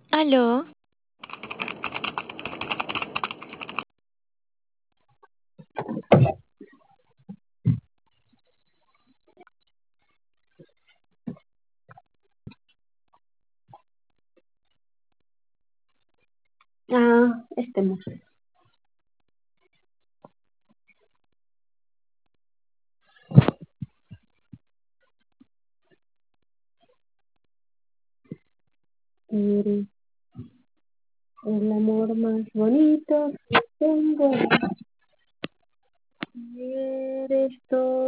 Aló, Estemos. Eres el amor más bonito que tengo. Eres todo.